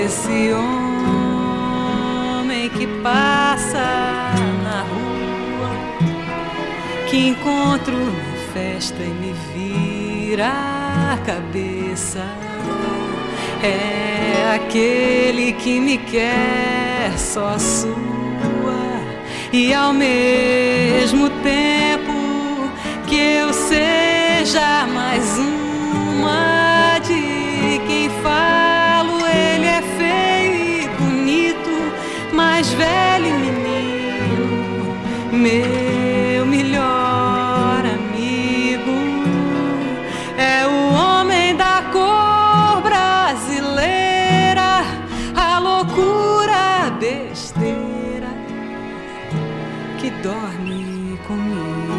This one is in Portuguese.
Esse homem que passa na rua, que encontro na festa e me vira a cabeça, é aquele que me quer só sua, e ao mesmo tempo que eu seja mais uma de quem falo, ele é feio e bonito, mais velho e menino, meu melhor amigo, é o homem da cor brasileira, a loucura, a besteira que dorme comigo.